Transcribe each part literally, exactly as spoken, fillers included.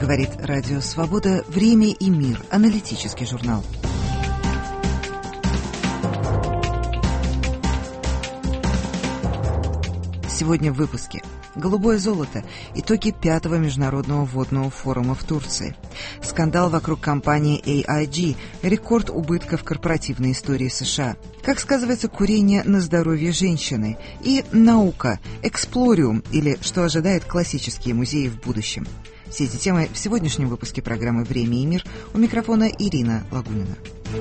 Говорит Радио Свобода. Время и мир. Аналитический журнал. Сегодня в выпуске. Голубое золото. Итоги пятого международного водного форума в Турции. Скандал вокруг компании эй ай джи. Рекорд убытков корпоративной истории США. Как сказывается курение на здоровье женщины. И наука. Эксплориум, или что ожидает классические музеи в будущем. Все эти темы в сегодняшнем выпуске программы «Время и мир». У микрофона Ирина Лагунина.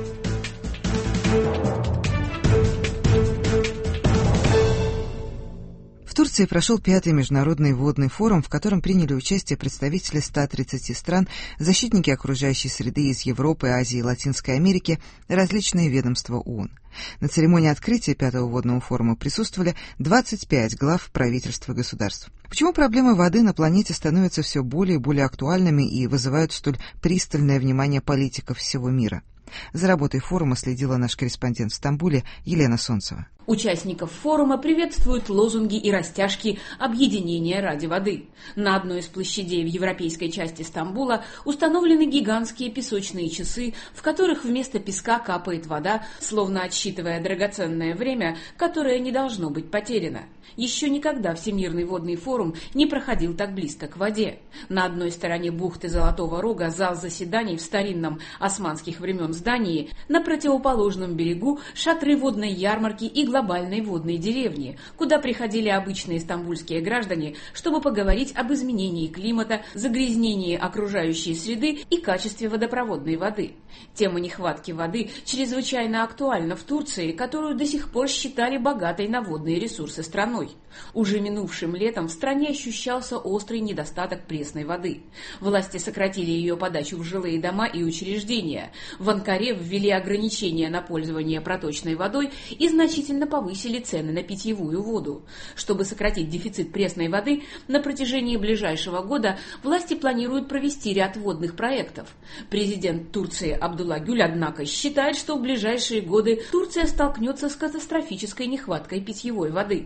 В Турции прошел пятый международный водный форум, в котором приняли участие представители ста тридцати стран, защитники окружающей среды из Европы, Азии и Латинской Америки, различные ведомства ООН. На церемонии открытия пятого водного форума присутствовали двадцать пять глав правительств и государств. Почему проблемы воды на планете становятся все более и более актуальными и вызывают столь пристальное внимание политиков всего мира? За работой форума следила наш корреспондент в Стамбуле Елена Солнцева. Участников форума приветствуют лозунги и растяжки объединения ради воды. На одной из площадей в европейской части Стамбула установлены гигантские песочные часы, в которых вместо песка капает вода, словно отсчитывая драгоценное время, которое не должно быть потеряно. Еще никогда Всемирный водный форум не проходил так близко к воде. На одной стороне бухты Золотого Рога зал заседаний в старинном османских времен здании, на противоположном берегу шатры водной ярмарки и глобальной водной деревни, куда приходили обычные стамбульские граждане, чтобы поговорить об изменении климата, загрязнении окружающей среды и качестве водопроводной воды. Тема нехватки воды чрезвычайно актуальна в Турции, которую до сих пор считали богатой на водные ресурсы страной. Уже минувшим летом в стране ощущался острый недостаток пресной воды. Власти сократили ее подачу в жилые дома и учреждения. В Анкаре ввели ограничения на пользование проточной водой и значительно повысили цены на питьевую воду. Чтобы сократить дефицит пресной воды, на протяжении ближайшего года власти планируют провести ряд водных проектов. Президент Турции Абдулла Гюль, однако, считает, что в ближайшие годы Турция столкнется с катастрофической нехваткой питьевой воды.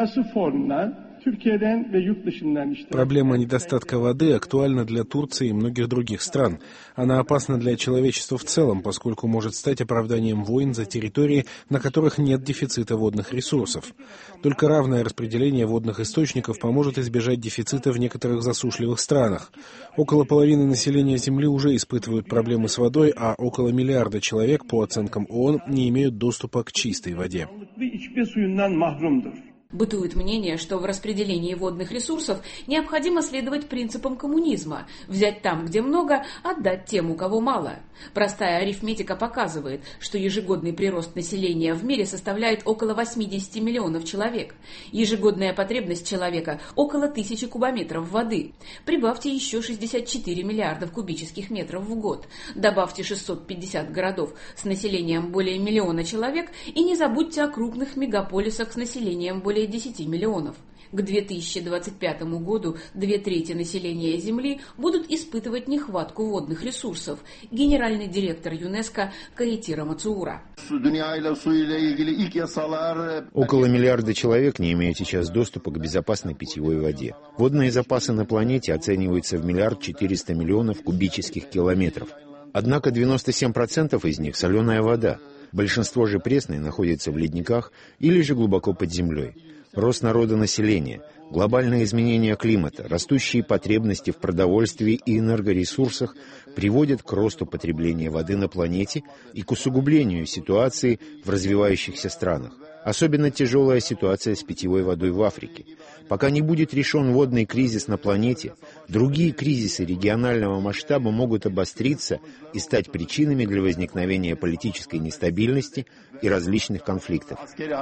Проблема недостатка воды актуальна для Турции и многих других стран. Она опасна для человечества в целом, поскольку может стать оправданием войн за территории, на которых нет дефицита водных ресурсов. Только равное распределение водных источников поможет избежать дефицита в некоторых засушливых странах. Около половины населения Земли уже испытывают проблемы с водой, а около миллиарда человек, по оценкам ООН, не имеют доступа к чистой воде. Бытует мнение, что в распределении водных ресурсов необходимо следовать принципам коммунизма – взять там, где много, отдать тем, у кого мало. Простая арифметика показывает, что ежегодный прирост населения в мире составляет около восемьдесят миллионов человек. Ежегодная потребность человека – около тысячи кубометров воды. Прибавьте еще шестьдесят четыре миллиардов кубических метров в год. Добавьте шестьсот пятьдесят городов с населением более миллиона человек и не забудьте о крупных мегаполисах с населением более десяти миллионов. К две тысячи двадцать пятому году две трети населения Земли будут испытывать нехватку водных ресурсов. Генеральный директор ЮНЕСКО Каитира Мацуура. Около миллиарда человек не имеют сейчас доступа к безопасной питьевой воде. Водные запасы на планете оцениваются в миллиард четыреста миллионов кубических километров. Однако девяносто семь процентов из них соленая вода. Большинство же пресной находится в ледниках или же глубоко под землей. Рост народонаселения, глобальное изменение климата, растущие потребности в продовольствии и энергоресурсах приводят к росту потребления воды на планете и к усугублению ситуации в развивающихся странах. Особенно тяжелая ситуация с питьевой водой в Африке. Пока не будет решен водный кризис на планете, другие кризисы регионального масштаба могут обостриться и стать причинами для возникновения политической нестабильности и различных конфликтов.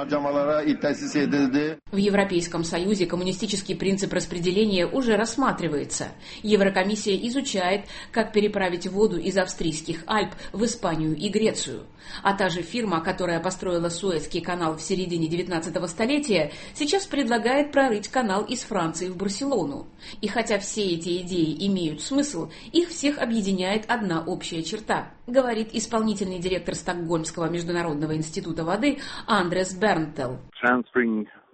В Европейском Союзе коммунистический принцип распределения уже рассматривается. Еврокомиссия изучает, как переправить воду из австрийских Альп в Испанию и Грецию. А та же фирма, которая построила Суэцкий канал в середине девятнадцатого столетия, сейчас предлагает прорыть канал из Франции в Барселону. И хотя все эти идеи имеют смысл, их всех объединяет одна общая черта, говорит исполнительный директор Стокгольмского международного института воды Андрес Бернтел.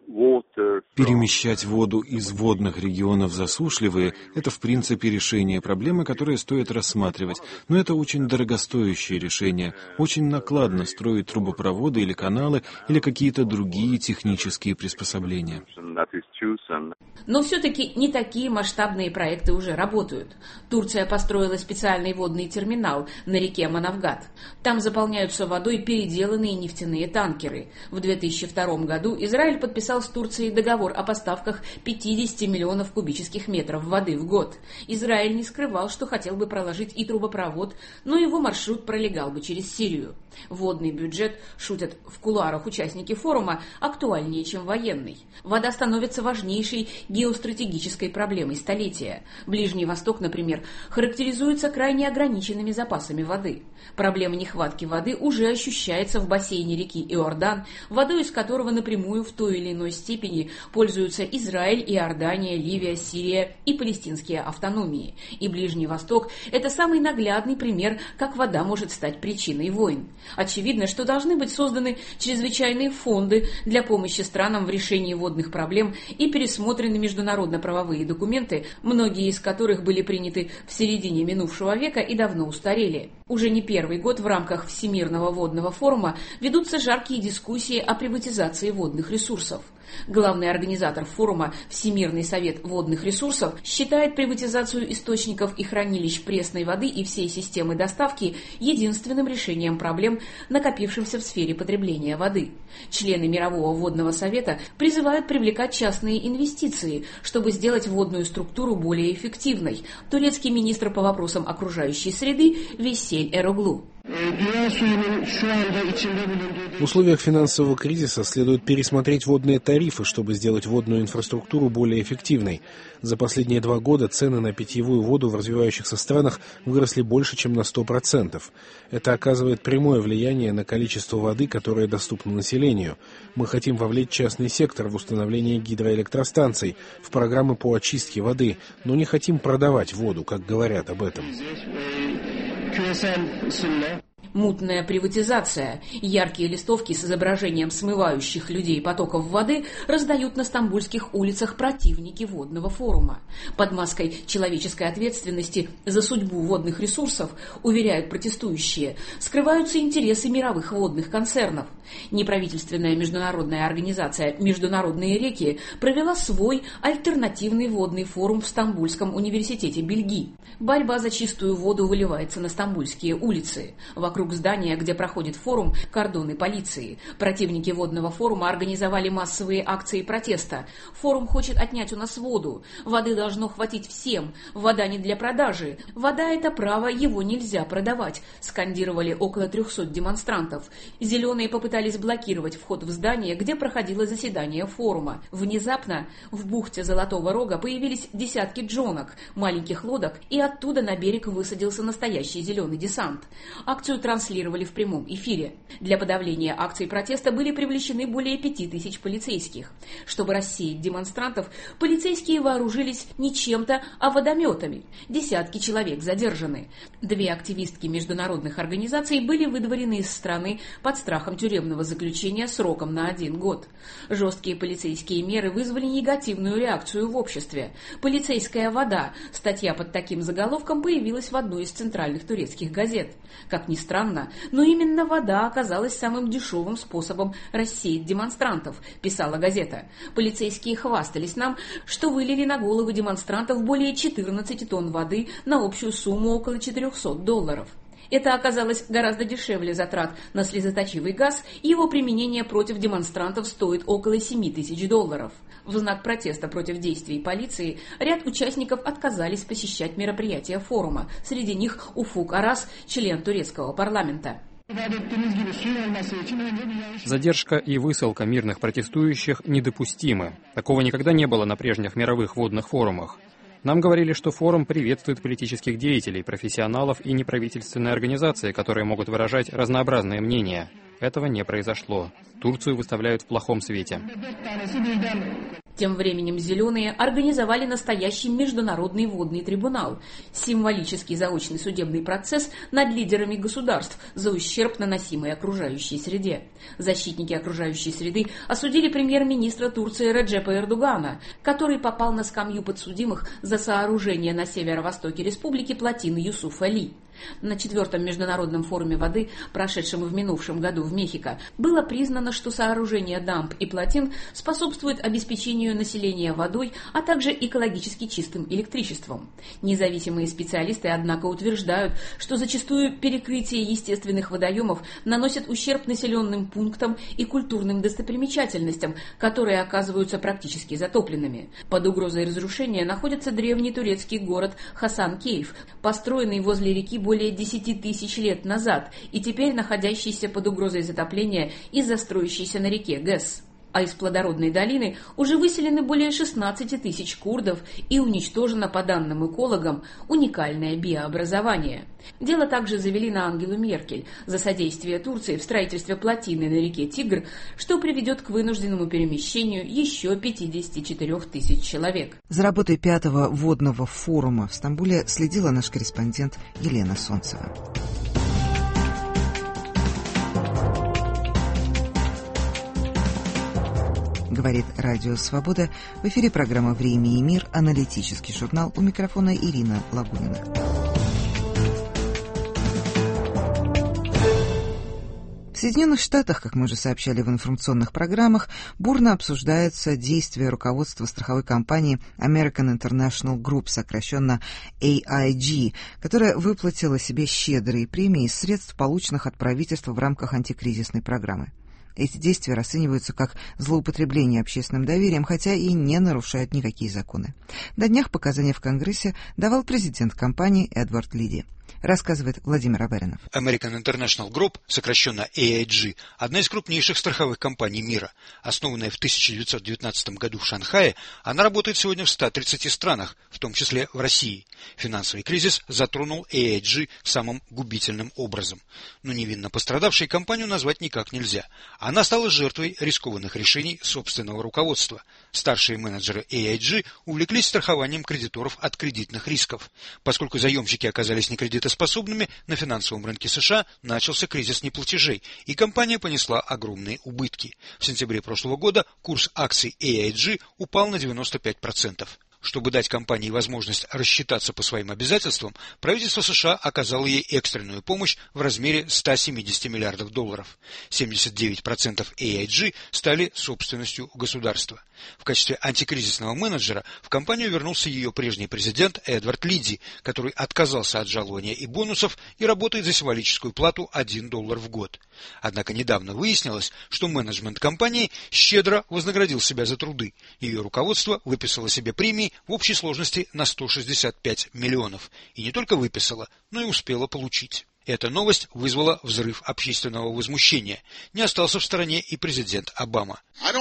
Перемещать воду из водных регионов в засушливые – это в принципе решение проблемы, которое стоит рассматривать. Но это очень дорогостоящее решение. Очень накладно строить трубопроводы или каналы, или какие-то другие технические приспособления. Но все-таки не такие масштабные проекты уже работают. Турция построила специальный водный терминал на реке Манавгат. Там заполняются водой переделанные нефтяные танкеры. В две тысячи втором году Израиль подписал с Турцией договор о поставках пятьдесят миллионов кубических метров воды в год. Израиль не скрывал, что хотел бы проложить и трубопровод, но его маршрут пролегал бы через Сирию. Водный бюджет, шутят в кулуарах участники форума, актуальнее, чем военный. Вода становится важнейшей геостратегической проблемой столетия. Ближний Восток, например, характеризуется крайне ограниченными запасами воды. Проблема нехватки воды уже ощущается в бассейне реки Иордан, водой из которого напрямую в той или иной степени пользуются Израиль, Иордания, Ливия, Сирия и палестинские автономии. И Ближний Восток – это самый наглядный пример, как вода может стать причиной войн. Очевидно, что должны быть созданы чрезвычайные фонды для помощи странам в решении водных проблем и пересмотрены международно-правовые документы, многие из которых были приняты в середине минувшего века и давно устарели. Уже не первый год в рамках Всемирного водного форума ведутся жаркие дискуссии о приватизации водных ресурсов. Главный организатор форума Всемирный совет водных ресурсов считает приватизацию источников и хранилищ пресной воды и всей системы доставки единственным решением проблем, накопившихся в сфере потребления воды. Члены Мирового водного совета призывают привлекать частные инвестиции, чтобы сделать водную структуру более эффективной. Турецкий министр по вопросам окружающей среды Вейсель Эроглу. В условиях финансового кризиса следует пересмотреть водные тарифы, чтобы сделать водную инфраструктуру более эффективной. За последние два года цены на питьевую воду в развивающихся странах выросли больше, чем на сто процентов. Это оказывает прямое влияние на количество воды, которая доступна населению. Мы хотим вовлечь частный сектор в установление гидроэлектростанций, в программы по очистке воды, но не хотим продавать воду, как говорят об этом. Мутная приватизация. Яркие листовки с изображением смывающих людей потоков воды раздают на стамбульских улицах противники водного форума. Под маской человеческой ответственности за судьбу водных ресурсов, уверяют протестующие, скрываются интересы мировых водных концернов. Неправительственная международная организация «Международные реки» провела свой альтернативный водный форум в Стамбульском университете Бельги. Борьба за чистую воду выливается на стамбульские улицы. Вокруг здания, где проходит форум, кордоны полиции. Противники водного форума организовали массовые акции протеста. Форум хочет отнять у нас воду. Воды должно хватить всем. Вода не для продажи. Вода – это право, его нельзя продавать, скандировали около трехсот демонстрантов. Зеленые попытались блокировать вход в здание, где проходило заседание форума. Внезапно в бухте Золотого Рога появились десятки джонок, маленьких лодок, и оттуда на берег высадился настоящий зеленый десант. Акцию транслировали в прямом эфире. Для подавления акций протеста были привлечены более пяти тысяч полицейских. Чтобы рассеять демонстрантов, полицейские вооружились не чем-то, а водометами. Десятки человек задержаны. Две активистки международных организаций были выдворены из страны под страхом тюремного заключения сроком на один год. Жесткие полицейские меры вызвали негативную реакцию в обществе. «Полицейская вода» — статья под таким заголовком появилась в одной из центральных турецких газет. Как ни странно, но именно вода оказалась самым дешевым способом рассеять демонстрантов, писала газета. Полицейские хвастались нам, что вылили на головы демонстрантов более четырнадцати тонн воды на общую сумму около четырехсот долларов. Это оказалось гораздо дешевле затрат на слезоточивый газ, и его применение против демонстрантов стоит около семи тысяч долларов. В знак протеста против действий полиции ряд участников отказались посещать мероприятия форума. Среди них Уфук Арас, член турецкого парламента. Задержка и высылка мирных протестующих недопустимы. Такого никогда не было на прежних мировых водных форумах. Нам говорили, что форум приветствует политических деятелей, профессионалов и неправительственные организации, которые могут выражать разнообразные мнения. Этого не произошло. Турцию выставляют в плохом свете. Тем временем «зеленые» организовали настоящий международный водный трибунал, символический заочный судебный процесс над лидерами государств за ущерб, наносимый окружающей среде. Защитники окружающей среды осудили премьер-министра Турции Реджепа Эрдогана, который попал на скамью подсудимых за сооружение на северо-востоке республики плотины Юсуф-Али. На четвертом международном форуме воды, прошедшем в минувшем году в Мехико, было признано, что сооружение дамб и плотин способствует обеспечению населения водой, а также экологически чистым электричеством. Независимые специалисты, однако, утверждают, что зачастую перекрытие естественных водоемов наносит ущерб населенным пунктам и культурным достопримечательностям, которые оказываются практически затопленными. Под угрозой разрушения находится древний турецкий город Хасан-Кейф, построенный возле реки более десяти тысяч лет назад и теперь находящийся под угрозой затопления из-за строящейся на реке ГЭС. А из плодородной долины уже выселены более шестнадцати тысяч курдов и уничтожено, по данным экологам, уникальное биообразование. Дело также завели на Ангелу Меркель за содействие Турции в строительстве плотины на реке Тигр, что приведет к вынужденному перемещению еще пятидесяти четырёх тысяч человек. За работой пятого водного форума в Стамбуле следила наш корреспондент Елена Солнцева. Говорит Радио Свобода. В эфире программа «Время и мир», аналитический журнал. У микрофона Ирина Лагунина. В Соединенных Штатах, как мы уже сообщали в информационных программах, бурно обсуждаются действия руководства страховой компании American International Group, сокращенно эй ай джи, которая выплатила себе щедрые премии из средств, полученных от правительства в рамках антикризисной программы. Эти действия расцениваются как злоупотребление общественным доверием, хотя и не нарушают никакие законы. На днях показания в Конгрессе давал президент компании Эдвард Лиди. Рассказывает Владимир Аверинов. American International Group, сокращенно эй ай джи, одна из крупнейших страховых компаний мира. Основанная в тысяча девятьсот девятнадцатом году в Шанхае, она работает сегодня в ста тридцати странах, в том числе в России. Финансовый кризис затронул эй ай джи самым губительным образом. Но невинно пострадавшей компанию назвать никак нельзя. Она стала жертвой рискованных решений собственного руководства. Старшие менеджеры эй ай джи увлеклись страхованием кредиторов от кредитных рисков. Поскольку заемщики оказались некредитоспособными, на финансовом рынке США начался кризис неплатежей, и компания понесла огромные убытки. В сентябре прошлого года курс акций эй ай джи упал на девяносто пять процентов. Чтобы дать компании возможность рассчитаться по своим обязательствам, правительство США оказало ей экстренную помощь в размере ста семидесяти миллиардов долларов. семьдесят девять процентов эй ай джи стали собственностью государства. В качестве антикризисного менеджера в компанию вернулся ее прежний президент Эдвард Лиди, который отказался от жалования и бонусов и работает за символическую плату один доллар в год. Однако недавно выяснилось, что менеджмент компании щедро вознаградил себя за труды. Ее руководство выписало себе премии в общей сложности на сто шестьдесят пять миллионов. И не только выписала, но и успела получить. Эта новость вызвала взрыв общественного возмущения. Не остался в стороне и президент Обама.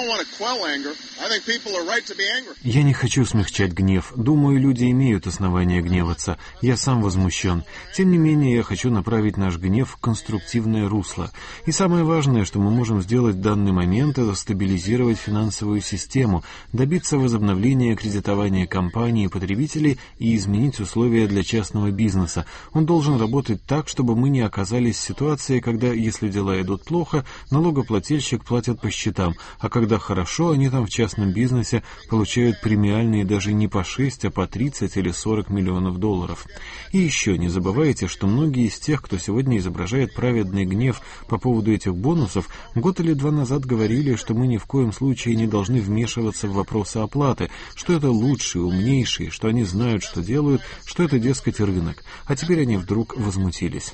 Я не хочу смягчать гнев. Думаю, люди имеют основания гневаться. Я сам возмущен. Тем не менее, я хочу направить наш гнев в конструктивное русло. И самое важное, что мы можем сделать в данный момент, это стабилизировать финансовую систему, добиться возобновления кредитования компаний и потребителей и изменить условия для частного бизнеса. Он должен работать так, чтобы мы не оказались в ситуации, когда, если дела идут плохо, налогоплательщик платит по счетам, а когда хорошо, они там в частном бизнесе получают премиальные даже не по шесть, а по тридцать или сорок миллионов долларов. И еще не забывайте, что многие из тех, кто сегодня изображает праведный гнев по поводу этих бонусов, год или два назад говорили, что мы ни в коем случае не должны вмешиваться в вопросы оплаты, что это лучшие, умнейшие, что они знают, что делают, что это, дескать, рынок. А теперь они вдруг возмутились.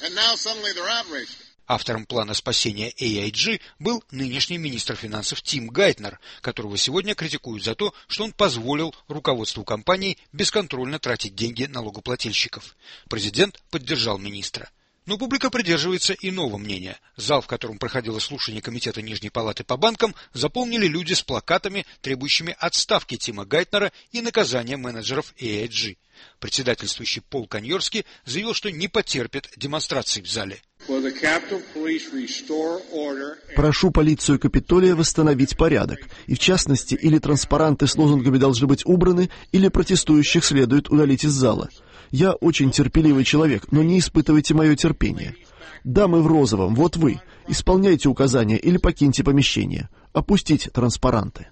Автором плана спасения эй ай джи был нынешний министр финансов Тим Гайтнер, которого сегодня критикуют за то, что он позволил руководству компании бесконтрольно тратить деньги налогоплательщиков. Президент поддержал министра. Но публика придерживается иного мнения. Зал, в котором проходило слушание комитета Нижней палаты по банкам, заполнили люди с плакатами, требующими отставки Тима Гайтнера и наказания менеджеров эй ай джи. Председательствующий Пол Каньорски заявил, что не потерпит демонстраций в зале. Прошу полицию Капитолия восстановить порядок, и в частности, или транспаранты с лозунгами должны быть убраны, или протестующих следует удалить из зала. Я очень терпеливый человек, но не испытывайте мое терпение. Дамы в розовом, вот вы, исполняйте указания или покиньте помещение. Опустить транспаранты.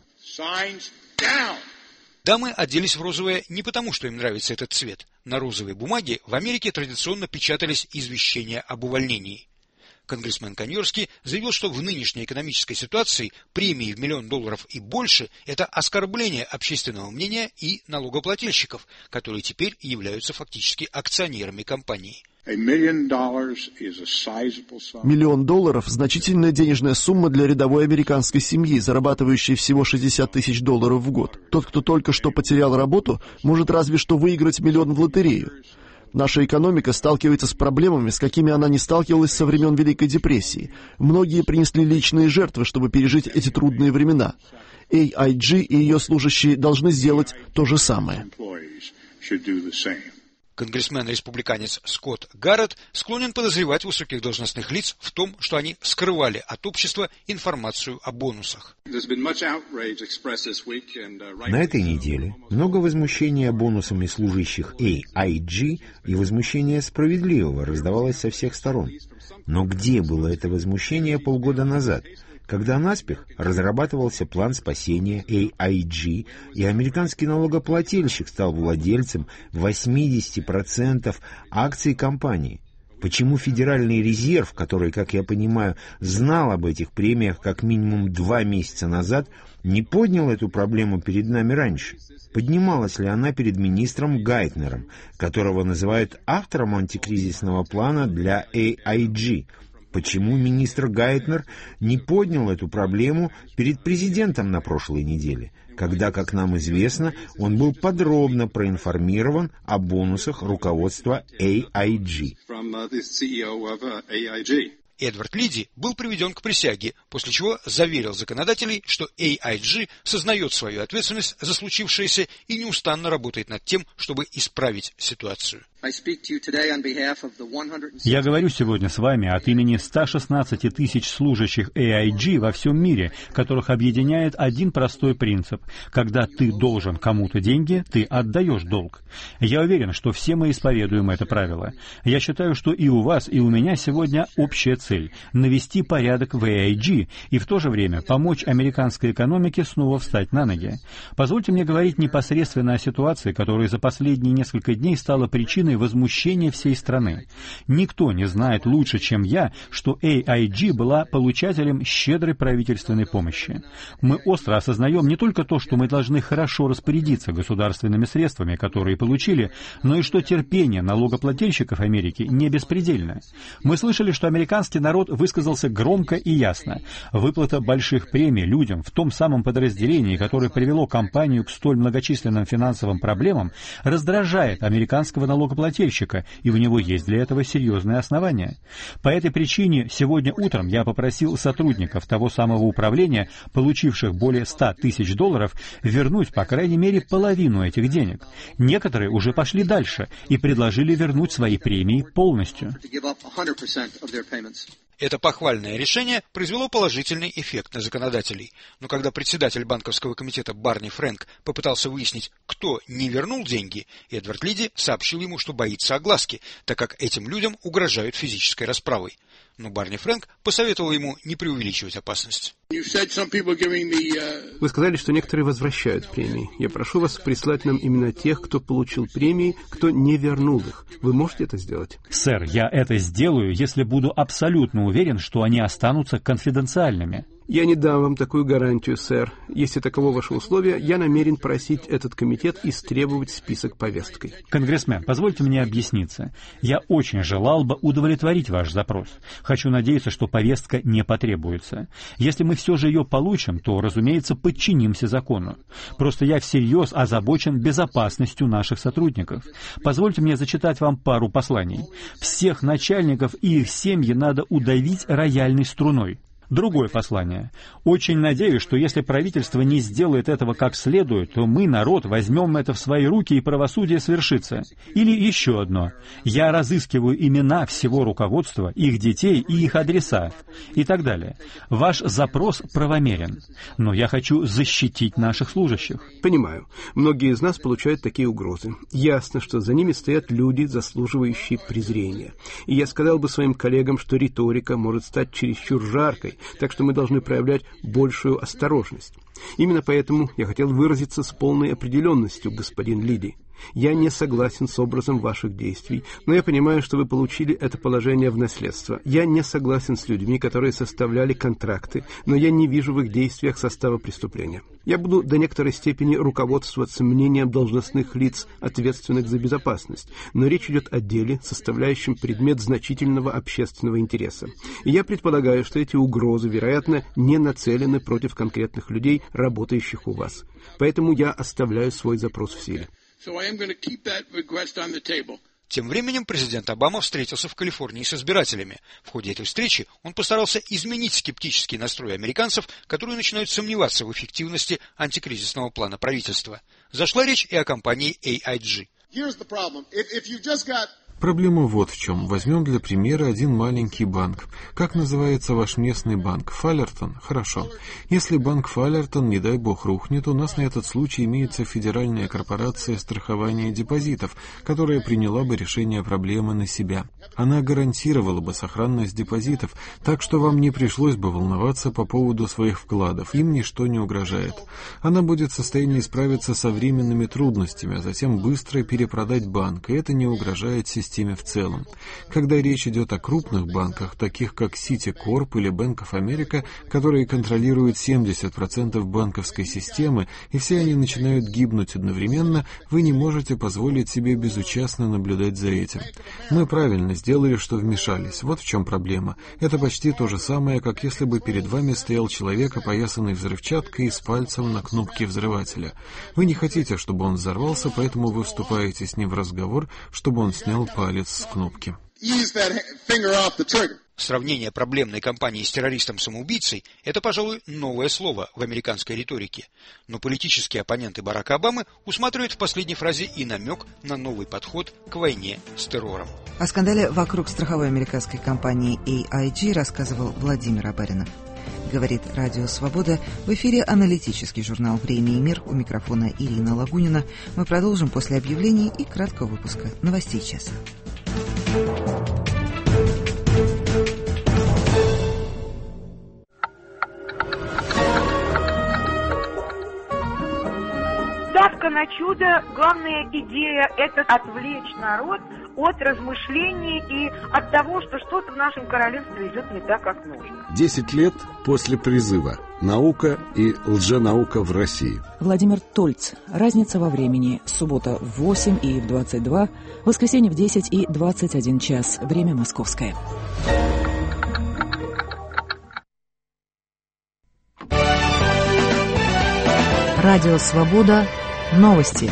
Дамы оделись в розовое не потому, что им нравится этот цвет. На розовой бумаге в Америке традиционно печатались извещения об увольнении. Конгрессмен Каньорский заявил, что в нынешней экономической ситуации премии в миллион долларов и больше – это оскорбление общественного мнения и налогоплательщиков, которые теперь являются фактически акционерами компании. Миллион долларов – значительная денежная сумма для рядовой американской семьи, зарабатывающей всего шестьдесят тысяч долларов в год. Тот, кто только что потерял работу, может разве что выиграть миллион в лотерею. Наша экономика сталкивается с проблемами, с какими она не сталкивалась со времен Великой депрессии. Многие принесли личные жертвы, чтобы пережить эти трудные времена. эй ай джи и ее служащие должны сделать то же самое. Конгрессмен-республиканец Скотт Гарретт склонен подозревать высоких должностных лиц в том, что они скрывали от общества информацию о бонусах. На этой неделе много возмущения бонусами служащих эй ай джи и возмущения справедливого раздавалось со всех сторон. Но где было это возмущение полгода назад, когда наспех разрабатывался план спасения эй ай джи, и американский налогоплательщик стал владельцем восемьдесят процентов акций компании? Почему Федеральный резерв, который, как я понимаю, знал об этих премиях как минимум два месяца назад, не поднял эту проблему перед нами раньше? Поднималась ли она перед министром Гайтнером, которого называют автором антикризисного плана для эй ай джи? Почему министр Гайтнер не поднял эту проблему перед президентом на прошлой неделе, когда, как нам известно, он был подробно проинформирован о бонусах руководства эй ай джи? Эдвард Лиди был приведен к присяге, после чего заверил законодателей, что эй ай джи сознает свою ответственность за случившееся и неустанно работает над тем, чтобы исправить ситуацию. Я говорю сегодня с вами от имени ста шестнадцати тысяч служащих эй ай джи во всем мире, которых объединяет один простой принцип. Когда ты должен кому-то деньги, ты отдаешь долг. Я уверен, что все мы исповедуем это правило. Я считаю, что и у вас, и у меня сегодня общая цель – навести порядок в эй ай джи и в то же время помочь американской экономике снова встать на ноги. Позвольте мне говорить непосредственно о ситуации, которая за последние несколько дней стала причиной возмущения всей страны. Никто не знает лучше, чем я, что эй ай джи была получателем щедрой правительственной помощи. Мы остро осознаем не только то, что мы должны хорошо распорядиться государственными средствами, которые получили, но и что терпение налогоплательщиков Америки не беспредельно. Мы слышали, что американский народ высказался громко и ясно. Выплата больших премий людям в том самом подразделении, которое привело компанию к столь многочисленным финансовым проблемам, раздражает американского налогоплательщика, и у него есть для этого серьезные основания. По этой причине сегодня утром я попросил сотрудников того самого управления, получивших более ста тысяч долларов, вернуть по крайней мере половину этих денег. Некоторые уже пошли дальше и предложили вернуть свои премии полностью. Это похвальное решение произвело положительный эффект на законодателей. Но когда председатель банковского комитета Барни Фрэнк попытался выяснить, кто не вернул деньги, Эдвард Лиди сообщил ему, что боится огласки, так как этим людям угрожают физической расправой. Но Барни Фрэнк посоветовал ему не преувеличивать опасность. Вы сказали, что некоторые возвращают премии. Я прошу вас прислать нам именно тех, кто получил премии, кто не вернул их. Вы можете это сделать? Сэр, я это сделаю, если буду абсолютно уверен, что они останутся конфиденциальными. Я не дам вам такую гарантию, сэр. Если таково ваше условие, я намерен просить этот комитет истребовать список повесткой. Конгрессмен, позвольте мне объясниться. Я очень желал бы удовлетворить ваш запрос. Хочу надеяться, что повестка не потребуется. Если мы все же ее получим, то, разумеется, подчинимся закону. Просто я всерьез озабочен безопасностью наших сотрудников. Позвольте мне зачитать вам пару посланий. Всех начальников и их семьи надо удавить рояльной струной. Другое послание. Очень надеюсь, что если правительство не сделает этого как следует, то мы, народ, возьмем это в свои руки, и правосудие свершится. Или еще одно. Я разыскиваю имена всего руководства, их детей и их адреса, и так далее. Ваш запрос правомерен, но я хочу защитить наших служащих. Понимаю. Многие из нас получают такие угрозы. Ясно, что за ними стоят люди, заслуживающие презрения. И я сказал бы своим коллегам, что риторика может стать чересчур жаркой, так что мы должны проявлять большую осторожность. Именно поэтому я хотел выразиться с полной определенностью, господин Лиди. Я не согласен с образом ваших действий, но я понимаю, что вы получили это положение в наследство. Я не согласен с людьми, которые составляли контракты, но я не вижу в их действиях состава преступления. Я буду до некоторой степени руководствоваться мнением должностных лиц, ответственных за безопасность, но речь идет о деле, составляющем предмет значительного общественного интереса. И я предполагаю, что эти угрозы, вероятно, не нацелены против конкретных людей, работающих у вас. Поэтому я оставляю свой запрос в силе. Тем временем президент Обама встретился в Калифорнии с избирателями. В ходе этой встречи он постарался изменить скептический настрой американцев, которые начинают сомневаться в эффективности антикризисного плана правительства. Зашла речь и о компании эй ай джи. Проблема вот в чем. Возьмем для примера один маленький банк. Как называется ваш местный банк? Фаллертон? Хорошо. Если банк Фаллертон, не дай бог, рухнет, у нас на этот случай имеется Федеральная корпорация страхования депозитов, которая приняла бы решение проблемы на себя. Она гарантировала бы сохранность депозитов, так что вам не пришлось бы волноваться по поводу своих вкладов. Им ничто не угрожает. Она будет в состоянии справиться со временными трудностями, а затем быстро перепродать банк, и это не угрожает системе в целом. Когда речь идет о крупных банках, таких как Citicorp или Bank of America, которые контролируют семьдесят процентов банковской системы, и все они начинают гибнуть одновременно, вы не можете позволить себе безучастно наблюдать за этим. Мы правильно сделали, что вмешались. Вот в чем проблема. Это почти то же самое, как если бы перед вами стоял человек, опоясанный взрывчаткой и с пальцем на кнопке взрывателя. Вы не хотите, чтобы он взорвался, поэтому вы вступаете с ним в разговор, чтобы он снял палец с кнопки. Сравнение проблемной кампании с террористом-самоубийцей – это, пожалуй, новое слово в американской риторике. Но политические оппоненты Барака Обамы усматривают в последней фразе и намек на новый подход к войне с террором. О скандале вокруг страховой американской компании эй ай джи рассказывал Владимир Абаринов. Говорит Радио Свобода. В эфире аналитический журнал «Время и мир». У микрофона Ирина Лагунина. Мы продолжим после объявлений и краткого выпуска новостей часа. Ставка на чудо. Главная идея – это отвлечь народ от размышлений и от того, что что-то в нашем королевстве идет не так, как нужно. Десять лет после призыва. Наука и лженаука в России. Владимир Тольц. Разница во времени. Суббота в восемь и в двадцать два, воскресенье в десять и двадцать один час. Время московское. Радио Свобода. Новости.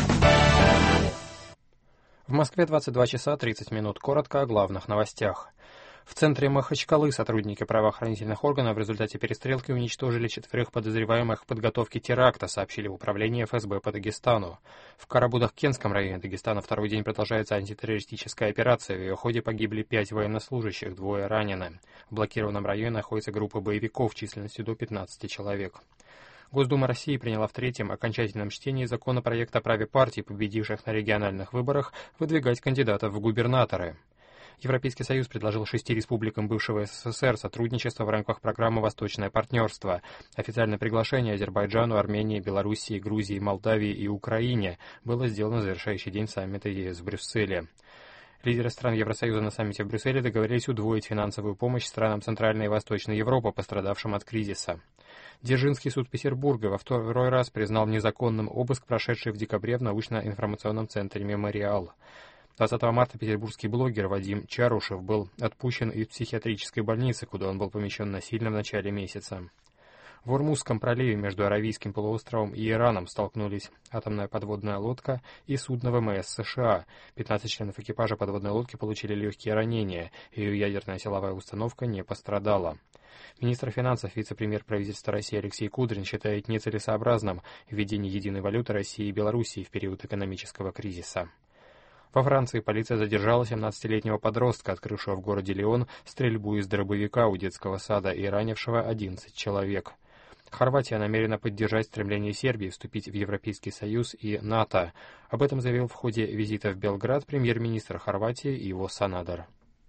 В Москве двадцать два часа тридцать минут. Коротко о главных новостях. В центре Махачкалы сотрудники правоохранительных органов в результате перестрелки уничтожили четверых подозреваемых в подготовке теракта, сообщили в управлении эф эс бэ по Дагестану. В Карабудак-Кенском районе Дагестана второй день продолжается антитеррористическая операция. В ее ходе погибли пять военнослужащих, двое ранены. В блокированном районе находится группа боевиков численностью до пятнадцати человек. Госдума России приняла в третьем окончательном чтении законопроект о праве партий, победивших на региональных выборах, выдвигать кандидатов в губернаторы. Европейский Союз предложил шести республикам бывшего эс эс эс эр сотрудничество в рамках программы «Восточное партнерство». Официальное приглашение Азербайджану, Армении, Белоруссии, Грузии, Молдавии и Украине было сделано в завершающий день саммита е эс в Брюсселе. Лидеры стран Евросоюза на саммите в Брюсселе договорились удвоить финансовую помощь странам Центральной и Восточной Европы, пострадавшим от кризиса. Дзержинский суд Петербурга во второй раз признал незаконным обыск, прошедший в декабре в научно-информационном центре «Мемориал». двадцатого марта петербургский блогер Вадим Чарушев был отпущен из психиатрической больницы, куда он был помещен насильно в начале месяца. В Ормузском проливе между Аравийским полуостровом и Ираном столкнулись атомная подводная лодка и судно ВМС США. пятнадцать членов экипажа подводной лодки получили легкие ранения, ее ядерная силовая установка не пострадала. Министр финансов, вице-премьер правительства России Алексей Кудрин считает нецелесообразным введение единой валюты России и Белоруссии в период экономического кризиса. Во Франции полиция задержала семнадцатилетнего подростка, открывшего в городе Лион стрельбу из дробовика у детского сада и ранившего одиннадцать человек. Хорватия намерена поддержать стремление Сербии вступить в Европейский Союз и НАТО. Об этом заявил в ходе визита в Белград премьер-министр Хорватии Иво Санадер.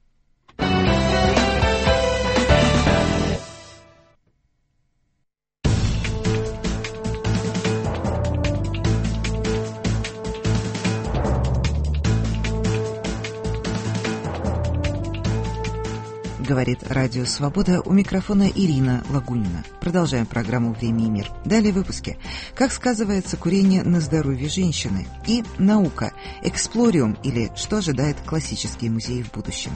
Говорит Радио Свобода, у микрофона Ирина Лагунина. Продолжаем программу «Время и мир». Далее в выпуске. Как сказывается курение на здоровье женщины? И наука. Эксплориум, или что ожидает классические музеи в будущем.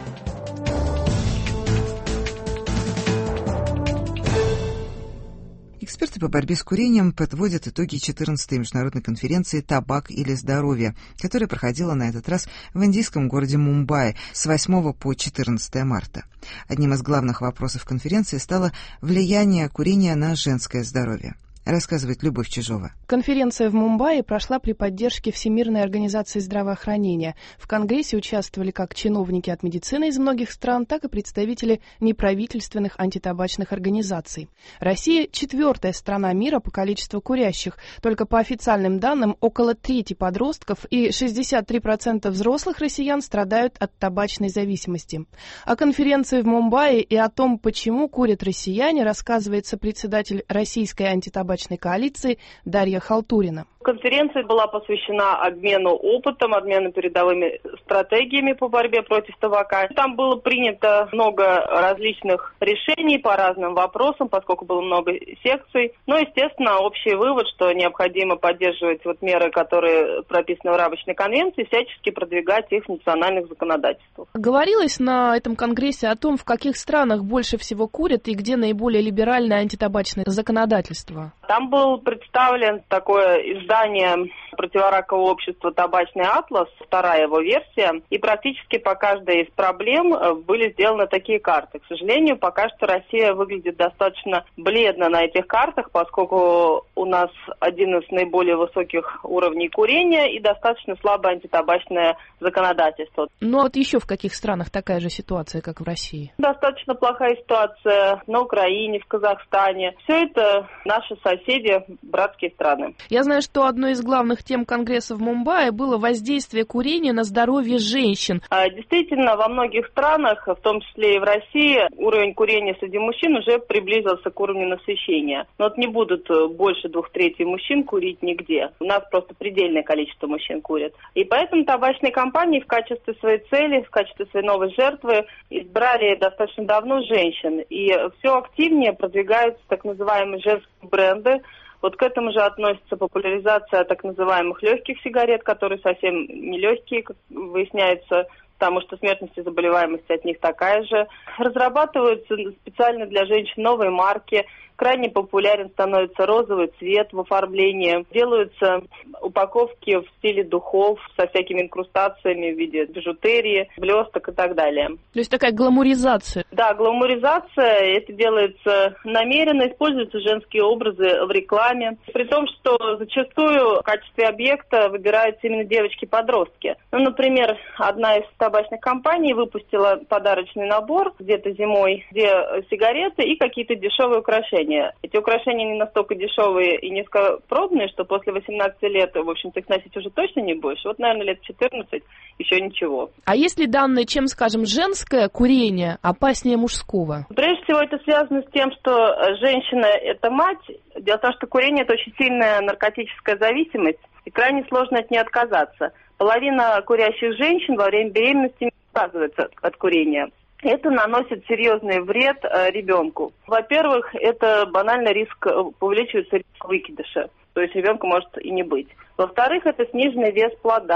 Эксперты по борьбе с курением подводят итоги четырнадцатой международной конференции «Табак или здоровье», которая проходила на этот раз в индийском городе Мумбаи с восьмого по четырнадцатое марта. Одним из главных вопросов конференции стало влияние курения на женское здоровье. Рассказывает Любовь Чижова. Конференция в Мумбаи прошла при поддержке Всемирной организации здравоохранения. В Конгрессе участвовали как чиновники от медицины из многих стран, так и представители неправительственных антитабачных организаций. Россия – четвертая страна мира по количеству курящих. Только по официальным данным, около трети подростков и шестьдесят три процента взрослых россиян страдают от табачной зависимости. О конференции в Мумбаи и о том, почему курят россияне, рассказывает сопредседатель Российской антитабачной коалиции Дарья Халтурина. Конференция была посвящена обмену опытом, обмену передовыми стратегиями по борьбе против табака. Там было принято много различных решений по разным вопросам, поскольку было много секций. Но, естественно, общий вывод, что необходимо поддерживать вот меры, которые прописаны в рамочной конвенции, всячески продвигать их в национальных законодательствах. Говорилось на этом конгрессе о том, в каких странах больше всего курят и где наиболее либеральное антитабачное законодательство. Там был представлен такое издание противоракового общества «Табачный атлас», вторая его версия, и практически по каждой из проблем были сделаны такие карты. К сожалению, пока что Россия выглядит достаточно бледно на этих картах, поскольку у нас один из наиболее высоких уровней курения и достаточно слабое антитабачное законодательство. Ну а вот еще в каких странах такая же ситуация, как в России? Достаточно плохая ситуация на Украине, в Казахстане. Все это наши соседи, братские страны. Я знаю, что одной из главных тем Конгресса в Мумбаи было воздействие курения на здоровье женщин. Действительно, во многих странах, в том числе и в России, уровень курения среди мужчин уже приблизился к уровню насыщения. Но вот не будут больше двух третей мужчин курить нигде. У нас просто предельное количество мужчин курят. И поэтому табачные компании в качестве своей цели, в качестве своей новой жертвы избрали достаточно давно женщин. И все активнее продвигаются так называемые женские бренды. Вот к этому же относится популяризация так называемых легких сигарет, которые совсем не легкие, как выясняется, потому что смертность и заболеваемость от них такая же. Разрабатываются специально для женщин новые марки. Крайне популярен становится розовый цвет в оформлении. Делаются упаковки в стиле духов со всякими инкрустациями в виде бижутерии, блесток и так далее. То есть такая гламуризация? Да, гламуризация. Это делается намеренно. Используются женские образы в рекламе. При том, что зачастую в качестве объекта выбираются именно девочки-подростки. Ну, например, одна из табачных компаний выпустила подарочный набор где-то зимой, где сигареты и какие-то дешевые украшения. Эти украшения не настолько дешевые и низкопробные, что после восемнадцати лет, в общем-то, их носить уже точно не будешь. Вот, наверное, лет четырнадцать еще ничего. А есть ли данные, чем, скажем, женское курение опаснее мужского? Прежде всего, это связано с тем, что женщина – это мать. Дело в том, что курение – это очень сильная наркотическая зависимость, и крайне сложно от нее отказаться. Половина курящих женщин во время беременности не отказывается от курения. Это наносит серьезный вред э, ребенку. Во-первых, это банально риск, увеличивается риск выкидыша, то есть ребенка может и не быть. Во-вторых, это сниженный вес плода.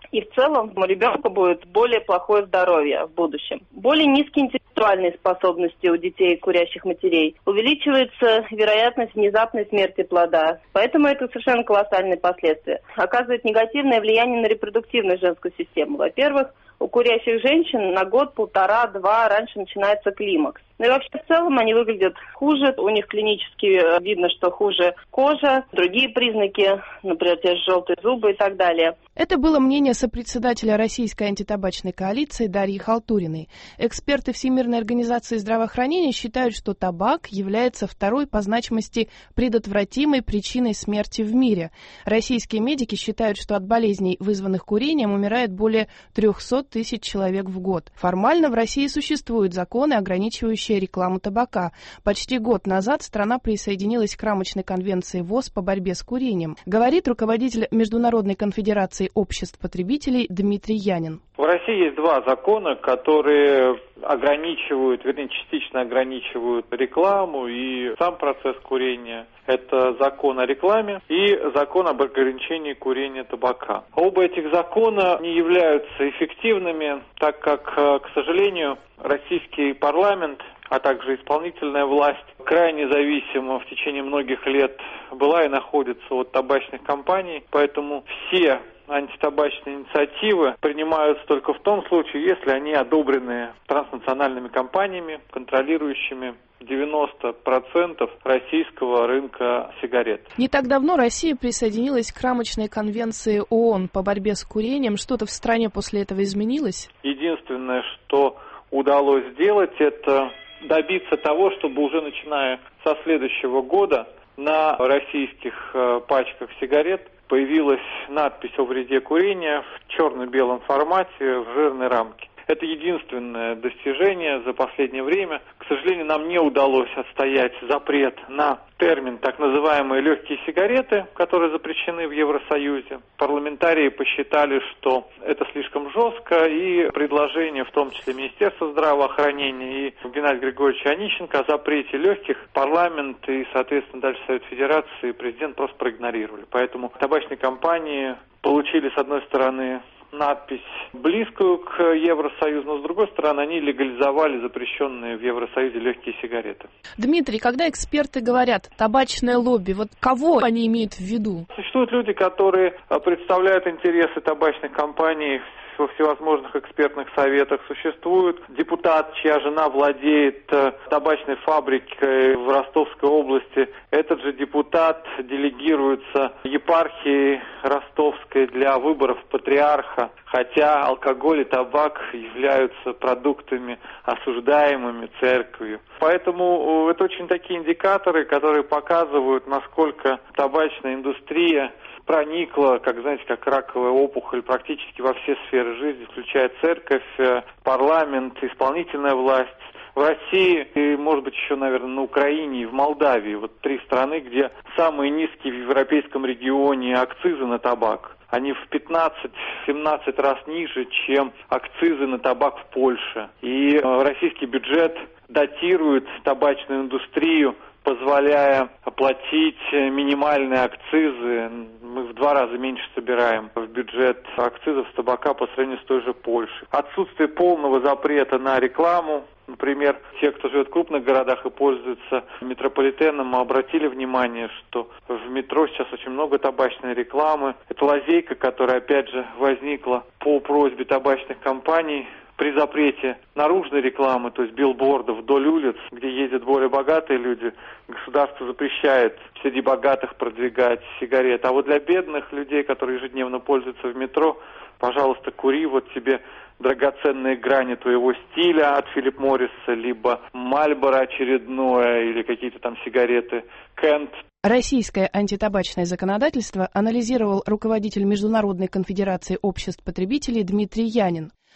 и в целом у ребенка будет более плохое здоровье в будущем. Более низкие интеллектуальные способности у детей, курящих матерей. Увеличивается вероятность внезапной смерти плода. Поэтому это совершенно колоссальные последствия. Оказывает негативное влияние на репродуктивную женскую систему. Во-первых, у курящих женщин на год, полтора, два раньше начинается климакс. Ну и вообще в целом они выглядят хуже, у них клинически видно, что хуже кожа, другие признаки, например, те же желтые зубы и так далее. Это было мнение сопредседателя Российской антитабачной коалиции Дарьи Халтуриной. Эксперты Всемирной организации здравоохранения считают, что табак является второй по значимости предотвратимой причиной смерти в мире. Российские медики считают, что от болезней, вызванных курением, умирает более триста тысяч человек в год. Формально в России существуют законы, ограничивающие рекламу табака. Почти год назад страна присоединилась к рамочной конвенции ВОЗ по борьбе с курением, говорит руководитель Международной конфедерации обществ потребителей Дмитрий Янин. В России есть два закона, которые ограничивают, вернее, частично ограничивают рекламу и сам процесс курения. Это закон о рекламе и закон об ограничении курения табака. Оба этих закона не являются эффективными, так как, к сожалению, российский парламент, а также исполнительная власть крайне зависима в течение многих лет была и находится от табачных компаний, поэтому все антитабачные инициативы принимаются только в том случае, если они одобрены транснациональными компаниями, контролирующими девяносто процентов российского рынка сигарет. Не так давно Россия присоединилась к рамочной конвенции ООН по борьбе с курением. Что-то в стране после этого изменилось? Единственное, что удалось сделать, это добиться того, чтобы уже начиная со следующего года на российских э, пачках сигарет появилась надпись о вреде курения в черно-белом формате в жирной рамке. Это единственное достижение за последнее время. К сожалению, нам не удалось отстоять запрет на термин так называемые легкие сигареты, которые запрещены в Евросоюзе. Парламентарии посчитали, что это слишком жестко, и предложение, в том числе Министерства здравоохранения и Геннадия Григорьевича Онищенко, о запрете легких парламент и, соответственно, дальше Совет Федерации и президент просто проигнорировали. Поэтому табачные компании получили, с одной стороны, надпись близкую к Евросоюзу, но с другой стороны они легализовали запрещенные в Евросоюзе легкие сигареты. Дмитрий, когда эксперты говорят «табачное лобби», вот кого они имеют в виду? Существуют люди, которые представляют интересы табачных компаний во всевозможных экспертных советах. Существует депутат, чья жена владеет табачной фабрикой в Ростовской области. Этот же депутат делегируется епархией Ростовской для выборов патриарха, хотя алкоголь и табак являются продуктами, осуждаемыми церковью. Поэтому это очень такие индикаторы, которые показывают, насколько табачная индустрия проникла, как, знаете, как раковая опухоль практически во все сферы жизни, включая церковь, парламент, исполнительная власть. В России и, может быть, еще, наверное, на Украине и в Молдавии. Вот три страны, где самые низкие в европейском регионе акцизы на табак. Они в пятнадцать-семнадцать раз ниже, чем акцизы на табак в Польше. И российский бюджет датирует табачную индустрию, позволяя оплатить минимальные акцизы. Мы в два раза меньше собираем в бюджет акцизов с табака по сравнению с той же Польшей. Отсутствие полного запрета на рекламу. Например, те, кто живет в крупных городах и пользуются метрополитеном, обратили внимание, что в метро сейчас очень много табачной рекламы. Это лазейка, которая, опять же, возникла по просьбе табачных компаний. При запрете наружной рекламы, то есть билбордов вдоль улиц, где ездят более богатые люди, государство запрещает среди богатых продвигать сигареты. А вот для бедных людей, которые ежедневно пользуются в метро, пожалуйста, кури, вот тебе драгоценные грани твоего стиля от Филипп Морриса, либо Мальборо очередное, или какие-то там сигареты Кент. Российское антитабачное законодательство анализировал руководитель Международной конфедерации обществ потребителей Дмитрий Янин.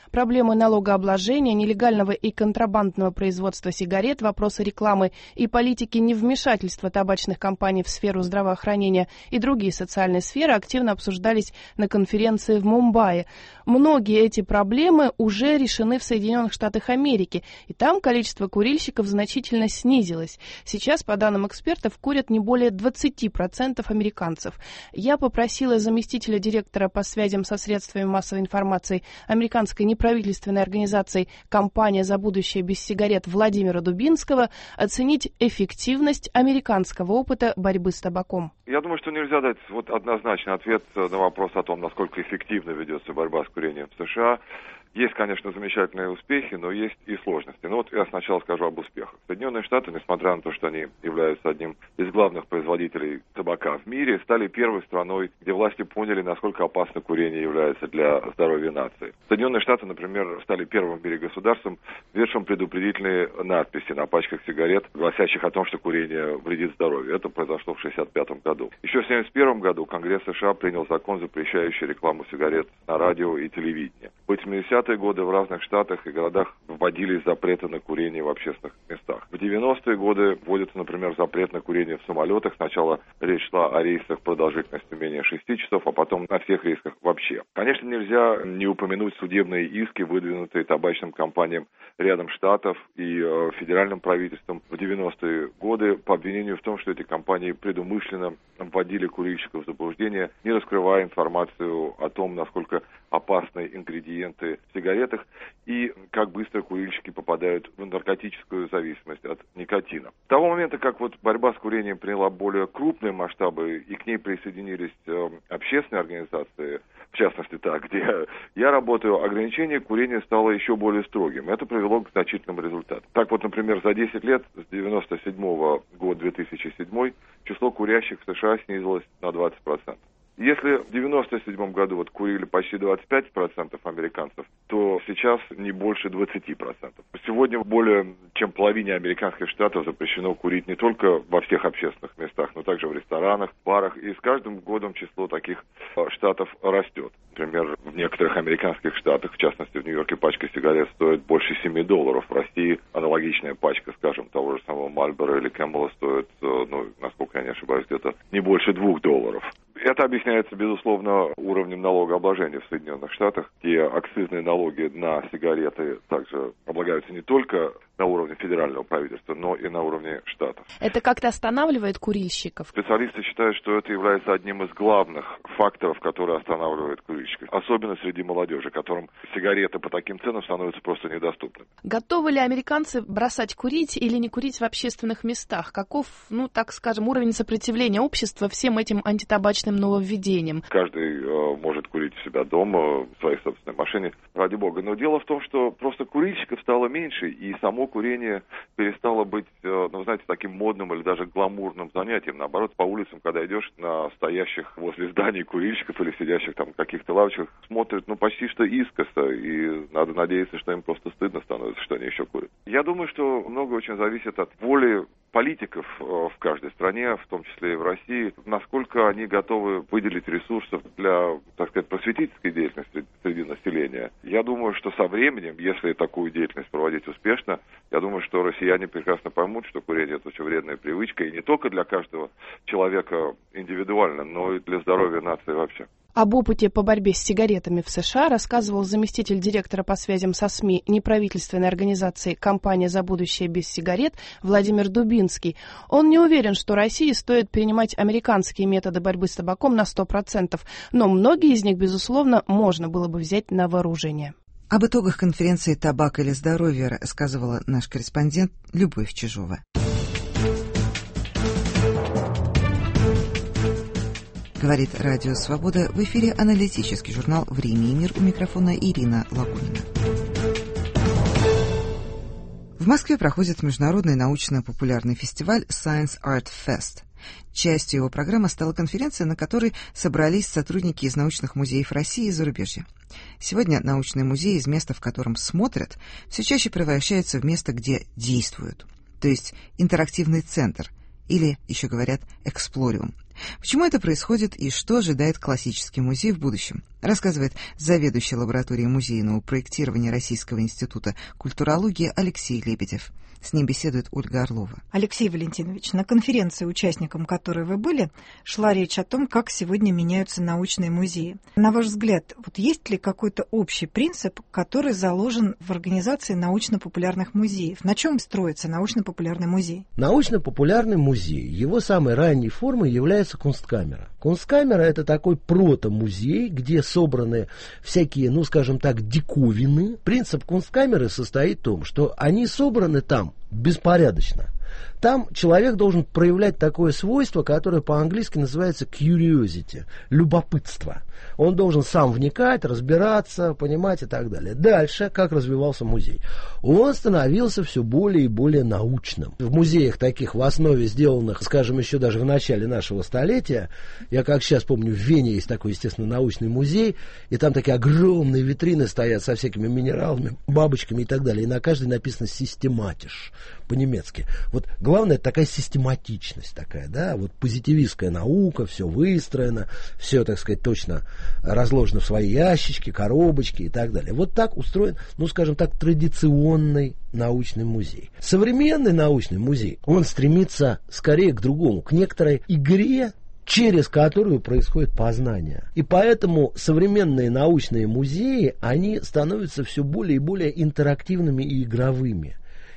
Проблемы налогообложения, нелегального и контрабандного производства сигарет, вопросы рекламы и политики невмешательства табачных компаний в сферу здравоохранения и другие социальные сферы активно обсуждались на конференции в Мумбаи. Многие эти проблемы уже решены в Соединенных Штатах Америки, и там количество курильщиков значительно снизилось. Сейчас, по данным экспертов, курят не более двадцать процентов американцев. Я попросила заместителя директора по связям со средствами массовой информации американской неправительственной организации «Компания за будущее без сигарет» Владимира Дубинского оценить эффективность американского опыта борьбы с табаком. Я думаю, что нельзя дать вот однозначный ответ на вопрос о том, насколько эффективно ведется борьба с курением в США. Есть, конечно, замечательные успехи, но есть и сложности. Ну вот я сначала скажу об успехах. Соединенные Штаты, несмотря на то, что они являются одним из главных производителей табака в мире, стали первой страной, где власти поняли, насколько опасно курение является для здоровья нации. Соединенные Штаты, например, стали первым в мире государством, введшим предупредительные надписи на пачках сигарет, гласящих о том, что курение вредит здоровью. Это произошло в шестьдесят пятом году. Еще в семьдесят первом году Конгресс США принял закон, запрещающий рекламу сигарет на радио и телевидении. В восьмидесятые годы в разных штатах и городах вводились запреты на курение в общественных местах. В девяностые годы вводится, например, запрет на курение в самолетах. Сначала речь шла о рейсах продолжительностью менее шести часов, а потом на всех рейсах вообще. Конечно, нельзя не упомянуть судебные иски, выдвинутые табачным компаниям рядом штатов и э, федеральным правительством в девяностые годы по обвинению в том, что эти компании предумышленно вводили курильщиков в заблуждение, не раскрывая информацию о том, насколько опасны ингредиенты в сигаретах и как быстро курильщики попадают в наркотическую зависимость от никотина. С того момента, как вот борьба с курением приняла более крупные масштабы и к ней присоединились э, общественные организации, в частности, так, где я работаю, ограничение курения стало еще более строгим. Это привело к значительным результатам. Так вот, например, за десять лет, с девяносто седьмого года две тысячи седьмой, число курящих в США снизилось на двадцать процентов. Если в девяносто седьмом году вот курили почти двадцать пять процентов американцев, то сейчас не больше двадцать процентов. Сегодня более чем половине американских штатов запрещено курить не только во всех общественных местах, но также в ресторанах, барах. И с каждым годом число таких штатов растет. Например, в некоторых американских штатах, в частности в Нью-Йорке, пачка сигарет стоит больше семи долларов. В России аналогичная пачка, скажем, того же самого Marlboro или Camel стоит, ну, насколько я не ошибаюсь, где-то не больше двух долларов. Это объясняется, безусловно, уровнем налогообложения в Соединенных Штатах, где акцизные налоги на сигареты также облагаются не только на уровне федерального правительства, но и на уровне штатов. Это как-то останавливает курильщиков? Специалисты считают, что это является одним из главных факторов, которые останавливают курильщиков, особенно среди молодежи, которым сигареты по таким ценам становятся просто недоступны. Готовы ли американцы бросать курить или не курить в общественных местах? Каков, ну, так скажем, уровень сопротивления общества всем этим антитабачным нововведениям? Каждый э, может курить у себя дома, в своей собственной машине, ради бога. Но дело в том, что просто курильщиков стало меньше, и само курение перестало быть, э, ну, знаете, таким модным или даже гламурным занятием. Наоборот, по улицам, когда идешь на стоящих возле зданий курильщиков или сидящих там в каких-то лавочках, смотрят, ну, почти что искоса, и надо надеяться, что им просто стыдно становится, что они еще курят. Я думаю, что много очень зависит от воли политиков в каждой стране, в том числе и в России, насколько они готовы выделить ресурсов для, так сказать, просветительской деятельности среди населения. Я думаю, что со временем, если такую деятельность проводить успешно, я думаю, что россияне прекрасно поймут, что курение – это очень вредная привычка, и не только для каждого человека индивидуально, но и для здоровья нации вообще. Об опыте по борьбе с сигаретами в США рассказывал заместитель директора по связям со СМИ неправительственной организации «Компания за будущее без сигарет» Владимир Дубинский. Он не уверен, что России стоит принимать американские методы борьбы с табаком на сто процентов, но многие из них, безусловно, можно было бы взять на вооружение. Об итогах конференции «Табак или здоровье» рассказывала наш корреспондент Любовь Чижова. Говорит Радио Свобода. В эфире аналитический журнал «Время и мир». У микрофона Ирина Лагунина. В Москве проходит международный научно-популярный фестиваль Science Art Fest. Частью его программы стала конференция, на которой собрались сотрудники из научных музеев России и зарубежья. Сегодня научный музей из места, в котором смотрят, все чаще превращается в место, где действуют, то есть интерактивный центр, или, еще говорят, эксплориум. Почему это происходит и что ожидает классический музей в будущем? рассказывает заведующий лабораторией музейного проектирования Российского института культурологии Алексей Лебедев. С ним беседует Ольга Орлова. Алексей Валентинович, на конференции, участником которой вы были, шла речь о том, как сегодня меняются научные музеи. На ваш взгляд, вот есть ли какой-то общий принцип, который заложен в организации научно-популярных музеев? На чем строится научно-популярный музей? Научно-популярный музей, его самой ранней формой является Кунсткамера. Кунсткамера — это такой прото-музей, где собраны всякие, ну, скажем так, диковины. Принцип Кунсткамеры состоит в том, что они собраны там беспорядочно. Там человек должен проявлять такое свойство, которое по-английски называется curiosity, любопытство. Он должен сам вникать, разбираться, понимать и так далее. Дальше, как развивался музей? Он становился все более и более научным. В музеях таких в основе сделанных, скажем, еще даже в начале нашего столетия, я как сейчас помню, в Вене есть такой, естественно, научный музей, и там такие огромные витрины стоят со всякими минералами, бабочками и так далее. И на каждой написано «систематиш» по-немецки. Вот главное, это такая систематичность такая, да, вот позитивистская наука, все выстроено, все, так сказать, точно разложено в свои ящички, коробочки и так далее. Вот так устроен, ну, скажем так, традиционный научный музей. Современный научный музей, он стремится скорее к другому, к некоторой игре, через которую происходит познание. И поэтому современные научные музеи, они становятся все более и более интерактивными и игровыми.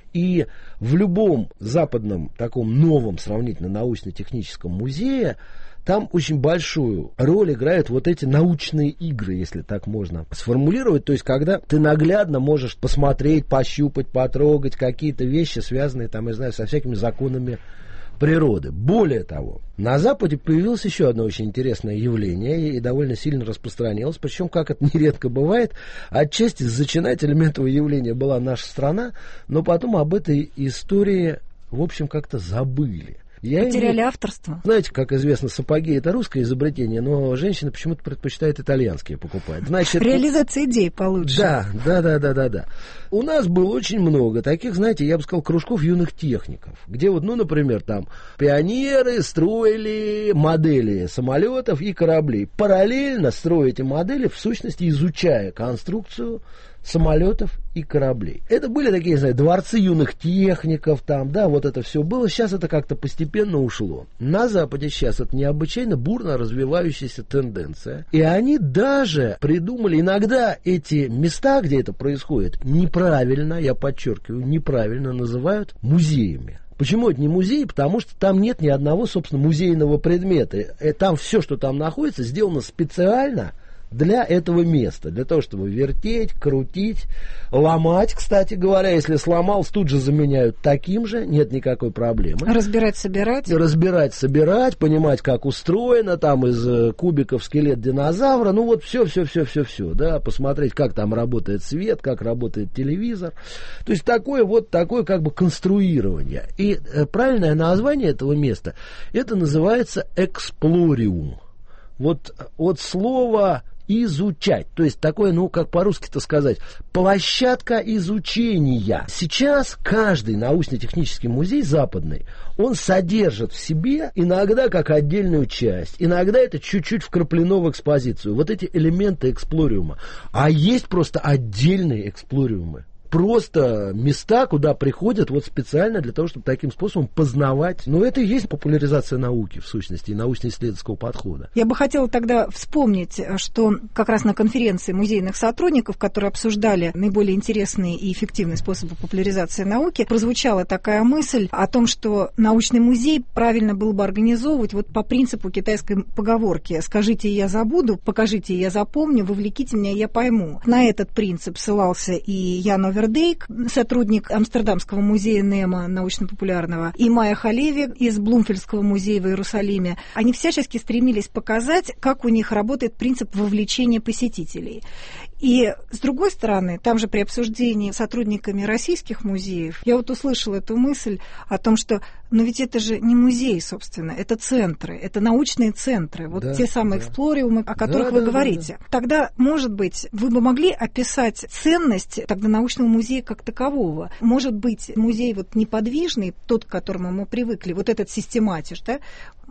И в любом западном таком новом сравнительно научно-техническом музее там очень большую роль играют вот эти научные игры, если так можно сформулировать. То есть, когда ты наглядно можешь посмотреть, пощупать, потрогать какие-то вещи, связанные там, я знаю, со всякими законами природы. Более того, на Западе появилось еще одно очень интересное явление и довольно сильно распространилось, причем, как это нередко бывает, отчасти зачинателем этого явления была наша страна, но потом об этой истории, в общем, как-то забыли. Я Потеряли имею... авторство. Знаете, как известно, сапоги — это русское изобретение, но женщины почему-то предпочитают итальянские покупать. Значит, реализация идей получше. Да, да, да, да, да, да. У нас было очень много таких, знаете, я бы сказал, кружков юных техников, где вот, ну, например, там пионеры строили модели самолетов и кораблей. Параллельно строя эти модели, в сущности, изучая конструкцию самолетов и кораблей. Это были такие, не знаю, дворцы юных техников, там, да, вот это все было. Сейчас это как-то постепенно ушло. На Западе сейчас это необычайно бурно развивающаяся тенденция. И они даже придумали, иногда эти места, где это происходит, неправильно, я подчеркиваю, неправильно называют музеями. Почему это не музей? Потому что там нет ни одного, собственно, музейного предмета. И там все, что там находится, сделано специально для этого места, для того, чтобы вертеть, крутить, ломать, кстати говоря, если сломался, тут же заменяют таким же, нет никакой проблемы. Разбирать, собирать. Разбирать, собирать, понимать, как устроено, там из кубиков скелет динозавра, ну вот все, все, все, все, все, да, посмотреть, как там работает свет, как работает телевизор. То есть такое вот, такое как бы конструирование. И э, правильное название этого места, это называется эксплориум. Вот от слова изучать, то есть такое, ну, как по-русски-то сказать, площадка изучения. Сейчас каждый научно-технический музей западный, он содержит в себе иногда как отдельную часть, иногда это чуть-чуть вкраплено в экспозицию, вот эти элементы эксплориума. А есть просто отдельные эксплориумы. Просто места, куда приходят вот специально для того, чтобы таким способом познавать. Но это и есть популяризация науки, в сущности, и научно-исследовательского подхода. Я бы хотела тогда вспомнить, что как раз на конференции музейных сотрудников, которые обсуждали наиболее интересные и эффективные способы популяризации науки, прозвучала такая мысль о том, что научный музей правильно было бы организовывать вот по принципу китайской поговорки «скажите, я забуду, покажите, я запомню, вовлеките меня, я пойму». На этот принцип ссылался и Ян Овердейк, сотрудник Амстердамского музея НЕМа научно-популярного, и Майя Халеви из Блумфельдского музея в Иерусалиме. Они всячески стремились показать, как у них работает принцип вовлечения посетителей. И, с другой стороны, там же при обсуждении с сотрудниками российских музеев я вот услышала эту мысль о том, что, ну ведь это же не музей, собственно, это центры, это научные центры, вот да, те самые да. эксплориумы, о которых да, вы да, говорите. Да, да. Тогда, может быть, вы бы могли описать ценность тогда научного музея как такового? Может быть, музей вот неподвижный, тот, к которому мы привыкли, вот этот систематиш, да,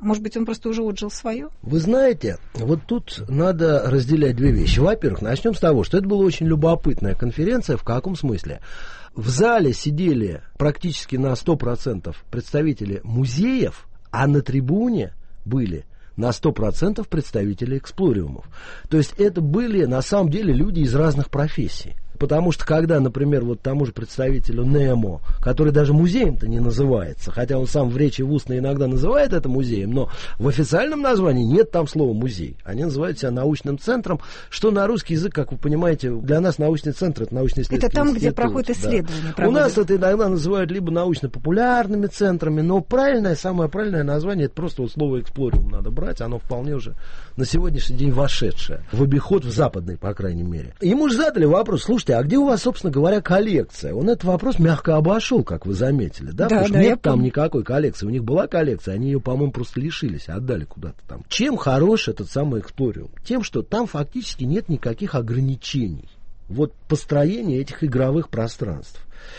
Может быть, он просто уже отжил свое? Вы знаете, вот тут надо разделять две вещи. Во-первых, начнем с того, что это была очень любопытная конференция. В каком смысле? В зале сидели практически на сто процентов представители музеев, а на трибуне были на сто процентов представители эксплориумов. То есть это были на самом деле люди из разных профессий. Потому что когда, например, вот тому же представителю Немо, который даже музеем-то не называется, хотя он сам в речи в устной иногда называет это музеем, но в официальном названии нет там слова музей. Они называют себя научным центром, что на русский язык, как вы понимаете, для нас научный центр — это научно-исследовательский институт. Это там, где проходят исследования. Да. У нас это иногда называют либо научно-популярными центрами, но правильное, самое правильное название — это просто вот слово эксплориум надо брать, оно вполне уже на сегодняшний день вошедшее в обиход, в западной, по крайней мере. Ему же задали вопрос: слушайте, а где у вас, собственно говоря, коллекция? Он этот вопрос мягко обошел, как вы заметили, да? Да, Потому что да, нет там помню. никакой коллекции. У них была коллекция, они ее, по-моему, просто лишились, отдали куда-то там. Чем хорош этот самый эксплориум? Тем, что там фактически нет никаких ограничений. Вот построение этих игровых пространств.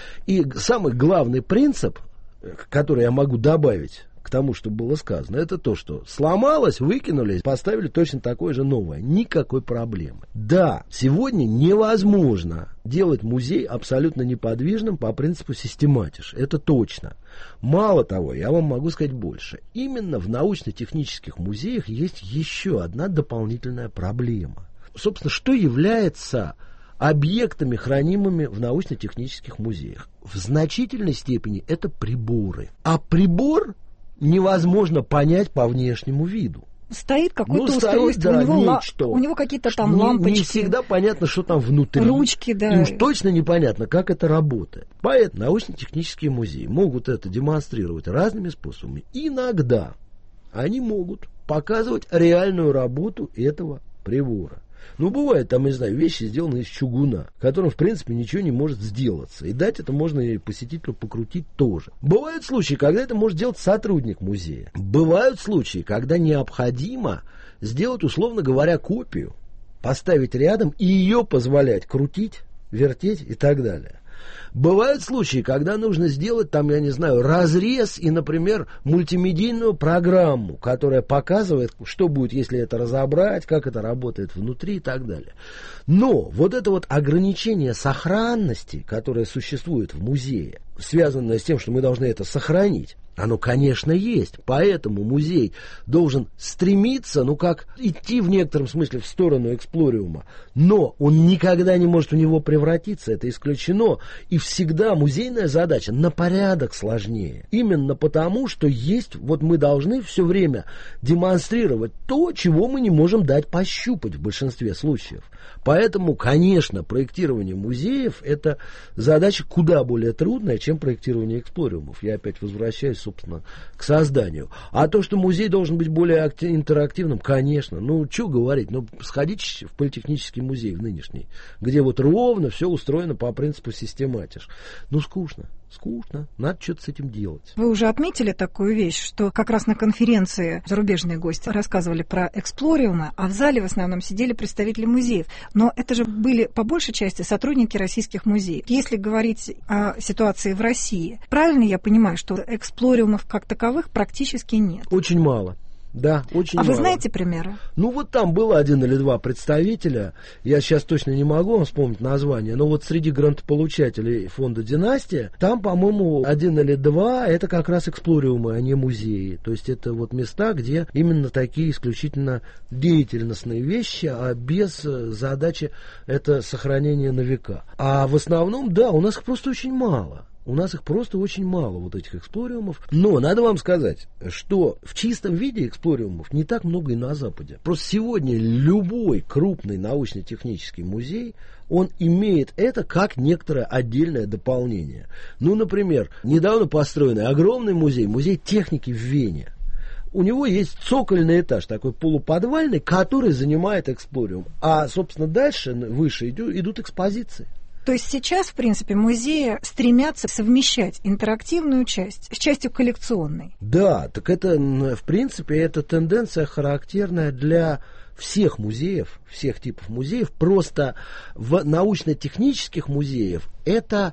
И самый главный принцип, который я могу добавить к тому, что было сказано, это то, что сломалось, выкинули, поставили точно такое же новое. Никакой проблемы. Да, сегодня невозможно делать музей абсолютно неподвижным по принципу систематиш. Это точно. Мало того, я вам могу сказать больше. Именно в научно-технических музеях есть еще одна дополнительная проблема. Собственно, что является объектами, хранимыми в научно-технических музеях? В значительной степени это приборы. А прибор невозможно понять по внешнему виду. Стоит какое-то ну, устройство, стоит, да, у него, нечто. у него какие-то там не, лампочки. Не всегда понятно, что там внутри. Ручки, да. И уж точно непонятно, как это работает. Поэтому научно-технические музеи могут это демонстрировать разными способами. Иногда они могут показывать реальную работу этого прибора. Ну, бывает, там, не знаю, вещи сделаны из чугуна, которым, в принципе, ничего не может сделаться. И дать это можно и посетителю покрутить тоже. Бывают случаи, когда это может делать сотрудник музея. Бывают случаи, когда необходимо сделать, условно говоря, копию, поставить рядом и ее позволять крутить, вертеть и так далее. Бывают случаи, когда нужно сделать, там, я не знаю, разрез и, например, мультимедийную программу, которая показывает, что будет, если это разобрать, как это работает внутри и так далее. Но вот это вот ограничение сохранности, которое существует в музее, связанное с тем, что мы должны это сохранить, оно, конечно, есть. Поэтому музей должен стремиться, ну как, идти в некотором смысле в сторону эксплориума. Но он никогда не может в него превратиться, это исключено. И всегда музейная задача на порядок сложнее. Именно потому, что есть, вот мы должны все время демонстрировать то, чего мы не можем дать пощупать в большинстве случаев. Поэтому, конечно, проектирование музеев — это задача куда более трудная, чем проектирование эксплориумов. Я опять возвращаюсь, собственно, к созданию. А то, что музей должен быть более интерактивным, конечно. Ну, что говорить, ну, сходите в политехнический музей в нынешний, где вот ровно все устроено по принципу систематиш. Ну, скучно. Скучно, надо что-то с этим делать. Вы уже отметили такую вещь, что как раз на конференции зарубежные гости рассказывали про эксплориумы, а в зале в основном сидели представители музеев. Но это же были по большей части сотрудники российских музеев. Если говорить о ситуации в России, правильно я понимаю, что эксплориумов как таковых практически нет? Очень мало. Да, очень а мало. Вы знаете примеры? Ну, вот там было один или два представителя, я сейчас точно не могу вам вспомнить название, но вот среди грантополучателей фонда «Династия», там, по-моему, один или два, это как раз эксплориумы, а не музеи. То есть это вот места, где именно такие исключительно деятельностные вещи, а без задачи это сохранение на века. А в основном, да, у нас их просто очень мало. У нас их просто очень мало, вот этих эксплориумов. Но надо вам сказать, что в чистом виде эксплориумов не так много и на Западе. Просто сегодня любой крупный научно-технический музей, он имеет это как некоторое отдельное дополнение. Ну, например, недавно построенный огромный музей, музей техники в Вене. У него есть цокольный этаж, такой полуподвальный, который занимает эксплориум. А, собственно, дальше, выше идут, идут экспозиции. То есть сейчас, в принципе, музеи стремятся совмещать интерактивную часть с частью коллекционной. Да, так это, в принципе, это тенденция характерная для всех музеев, всех типов музеев. Просто в научно-технических музеях это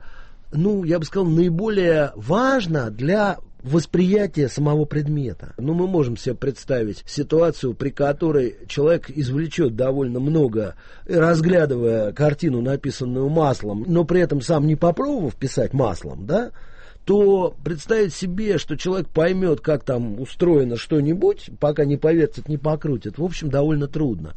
ну, я бы сказал, наиболее важно для восприятие самого предмета. Ну, мы можем себе представить ситуацию, при которой человек извлечет довольно много, разглядывая картину, написанную маслом, но при этом сам не попробовав писать маслом, да, то представить себе, что человек поймет, как там устроено что-нибудь, пока не повертит, не покрутит, в общем, довольно трудно.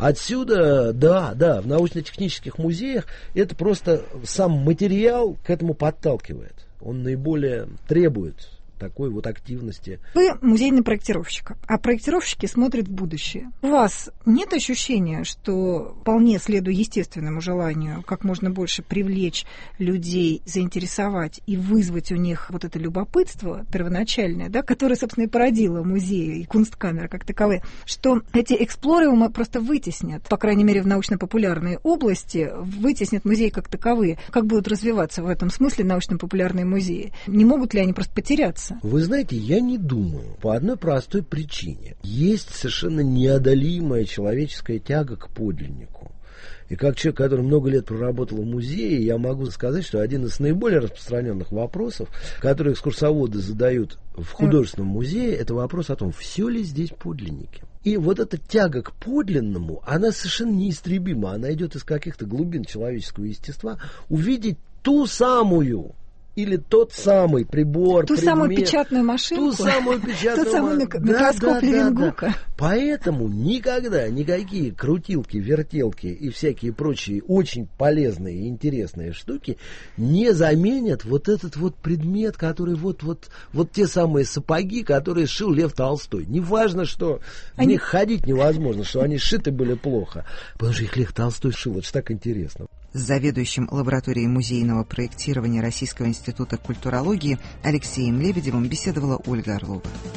Отсюда, да, да, в научно-технических музеях это просто сам материал к этому подталкивает. Он наиболее требует такой вот активности. Вы музейный проектировщик, а проектировщики смотрят в будущее. У вас нет ощущения, что вполне следуя естественному желанию как можно больше привлечь людей, заинтересовать и вызвать у них вот это любопытство первоначальное, да, которое, собственно, и породило музеи и кунсткамеры как таковые, что эти эксплориумы просто вытеснят, по крайней мере, в научно-популярной области, вытеснят музеи как таковые. Как будут развиваться в этом смысле научно-популярные музеи? Не могут ли они просто потеряться? Вы знаете, я не думаю. По одной простой причине. Есть совершенно неодолимая человеческая тяга к подлиннику. И как человек, который много лет проработал в музее, я могу сказать, что один из наиболее распространенных вопросов, которые экскурсоводы задают в художественном музее, это вопрос о том, все ли здесь подлинники. И вот эта тяга к подлинному, она совершенно неистребима. Она идет из каких-то глубин человеческого естества. Увидеть ту самую или тот самый прибор, ту предмет, самую печатную машинку, ту самую печатную тот самый микроскоп Левенгука. Да, да. Поэтому никогда никакие крутилки, вертелки и всякие прочие очень полезные и интересные штуки не заменят вот этот вот предмет, который вот, вот, вот те самые сапоги, которые шил Лев Толстой. Неважно, что они... в них ходить невозможно, что они сшиты были плохо, потому что их Лев Толстой шил. Это же так интересно. С заведующим лабораторией музейного проектирования Российского института культурологии Алексеем Лебедевым беседовала Ольга Орлова.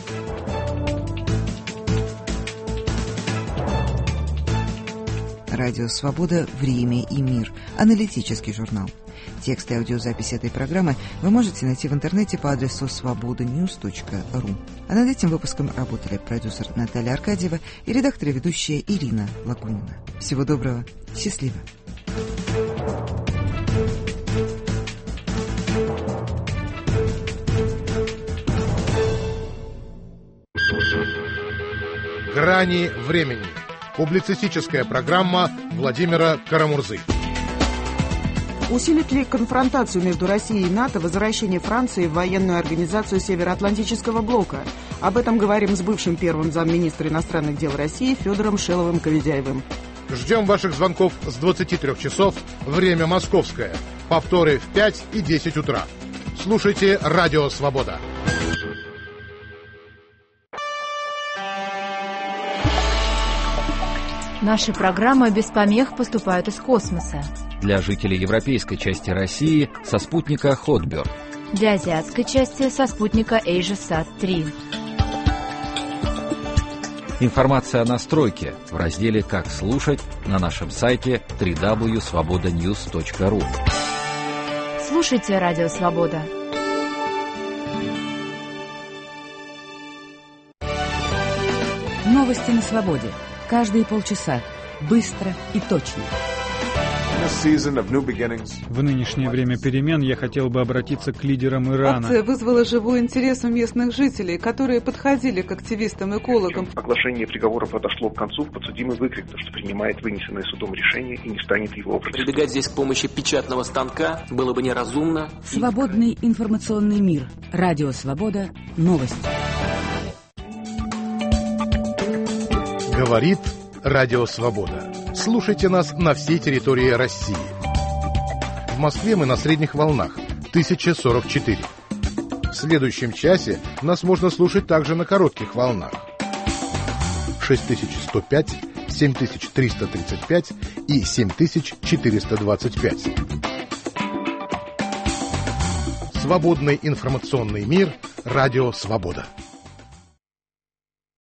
Радио «Свобода. Время и мир». Аналитический журнал. Текст и аудиозапись этой программы вы можете найти в интернете по адресу свобода ньюс точка ру. А над этим выпуском работали продюсер Наталья Аркадьева и редактор и ведущая Ирина Лагунина. Всего доброго. Счастливо. «Грани времени». Публицистическая программа Владимира Карамурзы. Усилит ли конфронтацию между Россией и НАТО возвращение Франции в военную организацию Североатлантического блока? Об этом говорим с бывшим первым замминистра иностранных дел России Федором Шеловым-Коведяевым. Ждем ваших звонков с двадцати трёх часов, время московское. Повторы в пять и десять утра. Слушайте «Радио Свобода». Наши программы без помех поступают из космоса. Для жителей европейской части России со спутника Хотберг. Для азиатской части со спутника AsiaSat три. Информация о настройке в разделе «Как слушать» на нашем сайте дабл-ю дабл-ю дабл-ю точка свобода ньюс точка ру. Слушайте «Радио Свобода». Новости на свободе. Каждые полчаса. Быстро и точно. В нынешнее время перемен я хотел бы обратиться к лидерам Ирана. Акция вызвала живой интерес у местных жителей, которые подходили к активистам-экологам. Оглашение приговора подошло к концу. Подсудимый выкрикнул, что принимает вынесенное судом решение и не станет его протестовать. Прибегать здесь к помощи печатного станка было бы неразумно. Свободный информационный мир. Радио Свобода. Новости. Говорит Радио Свобода. Слушайте нас на всей территории России. В Москве мы на средних волнах тысяча сорок четыре. В следующем часе нас можно слушать также на коротких волнах шесть тысяч сто пять, семь тысяч триста тридцать пять и семь тысяч четыреста двадцать пять. Свободный информационный мир. Радио Свобода.